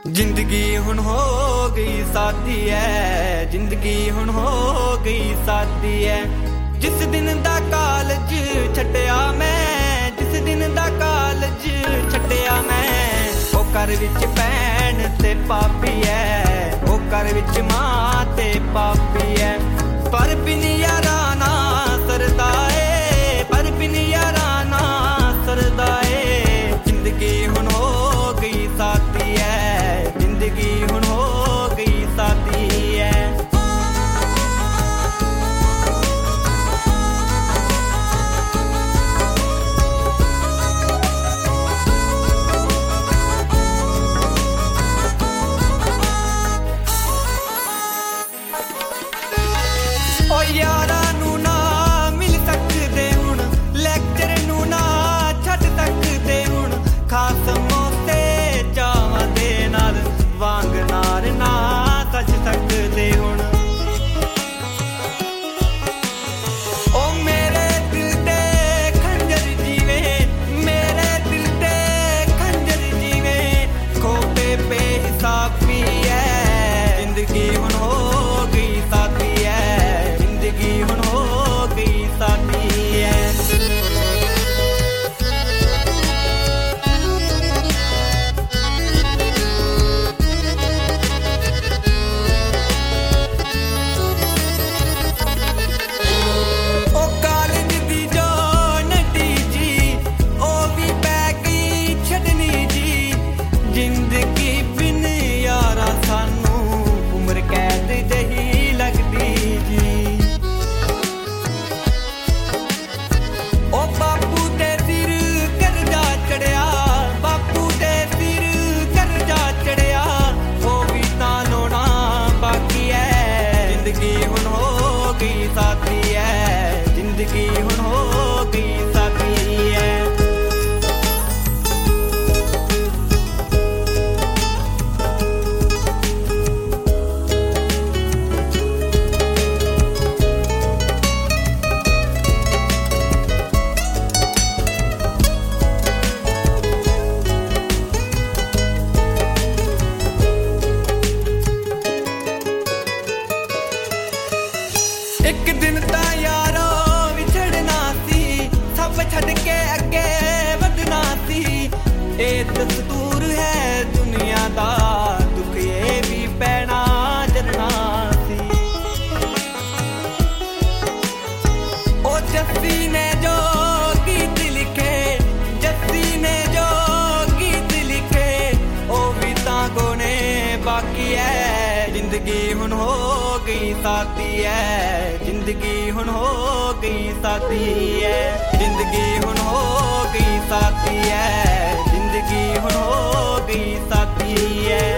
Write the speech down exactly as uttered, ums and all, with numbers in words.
जिंदगी हुण हो गई सादी है, जिंदगी हुण हो गई सादी है। जिस दिन दा कालज छड्डिया मैं, जिस दिन दा कालज छड्डिया मैं, ओ घर विच भैन ते पापी है, ओ घर विच मां ते पापी है। पर बिन यारा ना सरदा ए, पर बिन यारा ना सरदा ए। जिंदगी हुण हो गई सादी है, जिंदगी हुण हो गई सादी है। ओ यारा नू ना मिल सकदे हुण, लैक्चर नू ना छड्ड सकदे हुण, खास मौके चावां दे नाल वांग नार ना सज सकदे हुण। ओ मेरे दिल दे खंजर जीवे, मेरे दिल दे खंजर जीवे, खोपे बेहिसाबी है। जिंदगी हुण हो गई सादी है, जिंदगी हुण हो गई सादी है। ओ कालज दी जो नड्डी जी, ओ भी पै गई छड्डनी जी। जिंदगी बिन यारा सानू उम्र कैद जही लगदी जी। ओ बापू दे सिर करजा चढ़िया, बापू दे सिर करजा चढ़िया, ओ भी तां लोना बाकी है। जिंदगी हुण हो गई सादी है, जिंदगी हुण हो गई सादी है। एक दिन ता यारो विछड़ना सी, सब छड़ के अगे वधना सी। ए दस्तूर है दुनिया दा, दुख ये भी पैना जरना सी। ओ जस्सी ने जो गीत लिखे, जस्सी ने जो गीत लिखे, ओ भी तां गोने बाकी है। जिंदगी हुण हो गई सादी है, जिंदगी हुण हो गई सादी है। जिंदगी हुण हो गई सादी है, जिंदगी हुण हो गई सादी है।